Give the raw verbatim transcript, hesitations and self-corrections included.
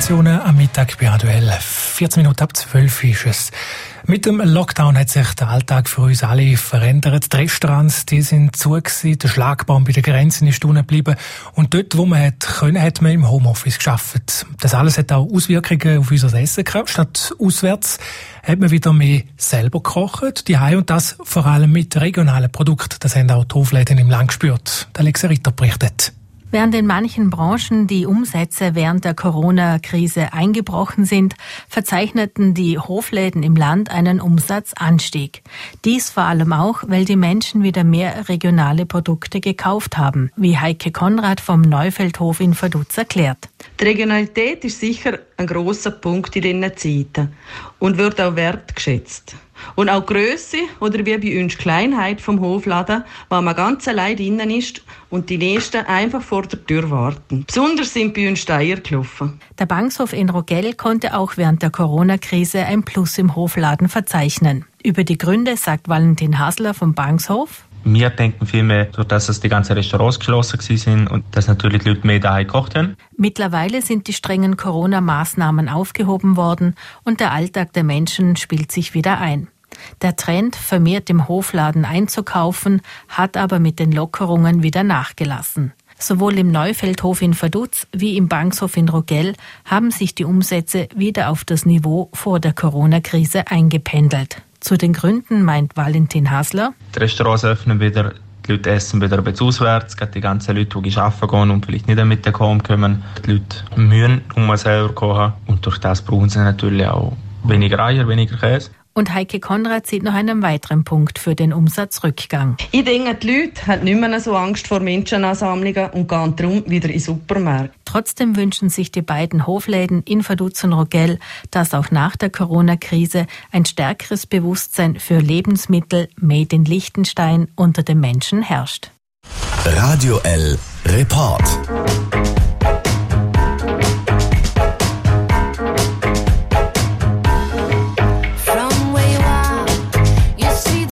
Informationen am Mittag bei Radio L. vierzehn Minuten ab zwölf ist es. Mit dem Lockdown hat sich der Alltag für uns alle verändert. Die Restaurants, die sind zu gewesen, der Schlagbaum bei den Grenzen ist unten geblieben. Und dort, wo man hat können, hat man im Homeoffice gearbeitet. Das alles hat auch Auswirkungen auf unser Essen gehabt. Statt auswärts hat man wieder mehr selber gekocht, die und das vor allem mit regionalen Produkten. Das haben auch die Hofläden im Land gespürt. Alexa Ritter berichtet. Während in manchen Branchen die Umsätze während der Corona-Krise eingebrochen sind, verzeichneten die Hofläden im Land einen Umsatzanstieg. Dies vor allem auch, weil die Menschen wieder mehr regionale Produkte gekauft haben, wie Heike Konrad vom Neufeldhof in Vaduz erklärt. Die Regionalität ist sicher ein grosser Punkt in diesen Zeiten und wird auch wertgeschätzt. Und auch die Grösse oder wie bei uns die Kleinheit vom Hofladen, wo man ganz allein drinnen ist und die Nächsten einfach vor der Tür warten. Besonders sind bei uns die Eier gelaufen. Der Bankshof in Rogell konnte auch während der Corona-Krise ein Plus im Hofladen verzeichnen. Über die Gründe sagt Valentin Hasler vom Bankshof: Wir denken vielmehr, dass es die ganzen Restaurants geschlossen sind und dass natürlich die Leute mehr daheim gekocht haben. Mittlerweile sind die strengen Corona-Maßnahmen aufgehoben worden und der Alltag der Menschen spielt sich wieder ein. Der Trend, vermehrt im Hofladen einzukaufen, hat aber mit den Lockerungen wieder nachgelassen. Sowohl im Neufeldhof in Vaduz wie im Bankshof in Rogell haben sich die Umsätze wieder auf das Niveau vor der Corona-Krise eingependelt. Zu den Gründen meint Valentin Hasler: Die Restaurants öffnen wieder, die Leute essen wieder ein bisschen auswärts, gerade die ganzen Leute, die arbeiten gehen und vielleicht nicht mit der Kom kommen. Die Leute müssen um selber kochen und durch das brauchen sie natürlich auch weniger Eier, weniger Käse. Und Heike Konrad sieht noch einen weiteren Punkt für den Umsatzrückgang. Ich denke, die Leute haben nicht mehr so Angst vor Menschenansammlungen und gehen darum wieder in den Supermarkt. Trotzdem wünschen sich die beiden Hofläden in Vaduz und Rogell, dass auch nach der Corona-Krise ein stärkeres Bewusstsein für Lebensmittel made in Liechtenstein unter den Menschen herrscht. Radio L Report.